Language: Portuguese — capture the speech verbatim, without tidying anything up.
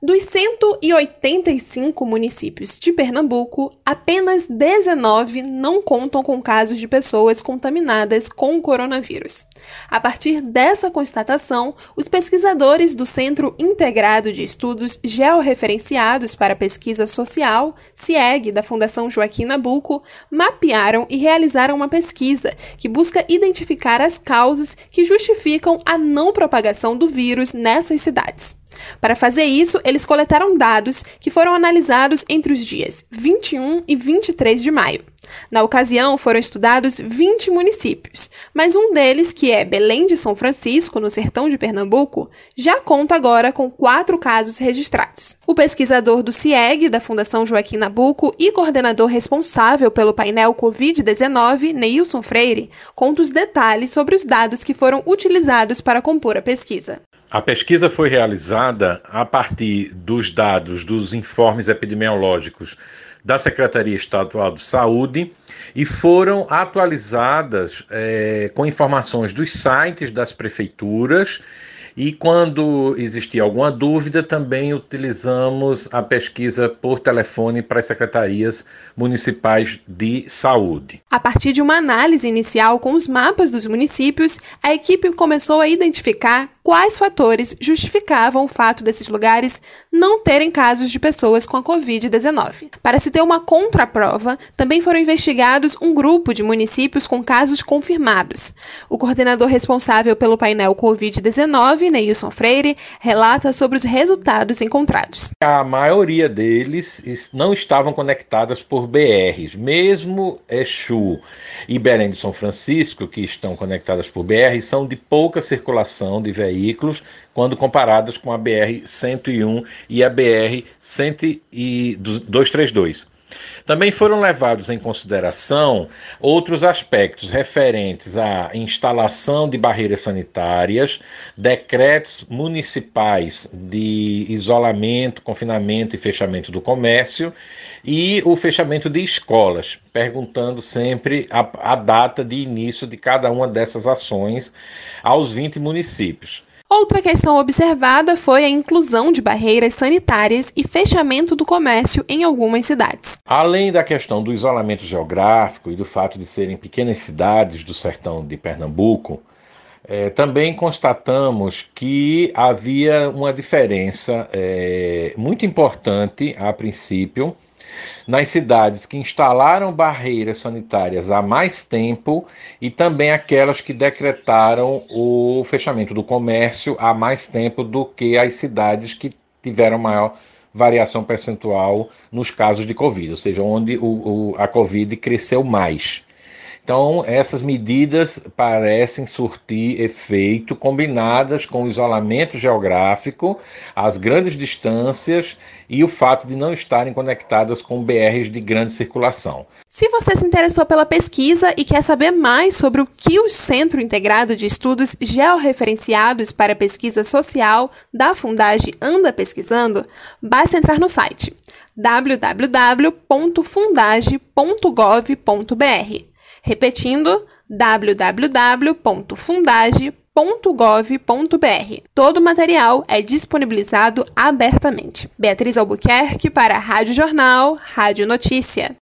Dos cento e oitenta e cinco municípios de Pernambuco, apenas dezenove não contam com casos de pessoas contaminadas com o coronavírus. A partir dessa constatação, os pesquisadores do Centro Integrado de Estudos Georreferenciados para Pesquisa Social, CIEG, da Fundação Joaquim Nabuco, mapearam e realizaram uma pesquisa que busca identificar as causas que justificam a não propagação do vírus nessas cidades. Para fazer isso, eles coletaram dados que foram analisados entre os dias vinte e um e vinte e três de maio. Na ocasião, foram estudados vinte municípios, mas um deles, que é Belém de São Francisco, no sertão de Pernambuco, já conta agora com quatro casos registrados. O pesquisador do CIEG, da Fundação Joaquim Nabuco, e coordenador responsável pelo painel covid dezenove, Neilson Freire, conta os detalhes sobre os dados que foram utilizados para compor a pesquisa. A pesquisa foi realizada a partir dos dados dos informes epidemiológicos da Secretaria Estadual de Saúde e foram atualizadas é, com informações dos sites das prefeituras. E quando existia alguma dúvida, também utilizamos a pesquisa por telefone para as secretarias municipais de saúde. A partir de uma análise inicial com os mapas dos municípios, a equipe começou a identificar quais fatores justificavam o fato desses lugares não terem casos de pessoas com a covid dezenove. Para se ter uma contraprova, também foram investigados um grupo de municípios com casos confirmados. O coordenador responsável pelo painel covid dezenove, Neilson Freire, relata sobre os resultados encontrados. A maioria deles não estavam conectadas por B Rs, mesmo Exu e Belém de São Francisco, que estão conectadas por B Rs, são de pouca circulação de veículos quando comparadas com a B R cento e um e a B R duzentos e trinta e dois. Também foram levados em consideração outros aspectos referentes à instalação de barreiras sanitárias, decretos municipais de isolamento, confinamento e fechamento do comércio e o fechamento de escolas, perguntando sempre a, a data de início de cada uma dessas ações aos vinte municípios. Outra questão observada foi a inclusão de barreiras sanitárias e fechamento do comércio em algumas cidades. Além da questão do isolamento geográfico e do fato de serem pequenas cidades do sertão de Pernambuco, eh, também constatamos que havia uma diferença eh, muito importante, a princípio, nas cidades que instalaram barreiras sanitárias há mais tempo e também aquelas que decretaram o fechamento do comércio há mais tempo do que as cidades que tiveram maior variação percentual nos casos de Covid, ou seja, onde o, o, a Covid cresceu mais. Então, essas medidas parecem surtir efeito combinadas com o isolamento geográfico, as grandes distâncias e o fato de não estarem conectadas com B Rs de grande circulação. Se você se interessou pela pesquisa e quer saber mais sobre o que o Centro Integrado de Estudos Georreferenciados para Pesquisa Social da Fundage anda pesquisando, basta entrar no site w w w ponto fundage ponto gov ponto b r. Repetindo, w w w ponto fundage ponto gov ponto b r. Todo o material é disponibilizado abertamente. Beatriz Albuquerque para a Rádio Jornal, Rádio Notícia.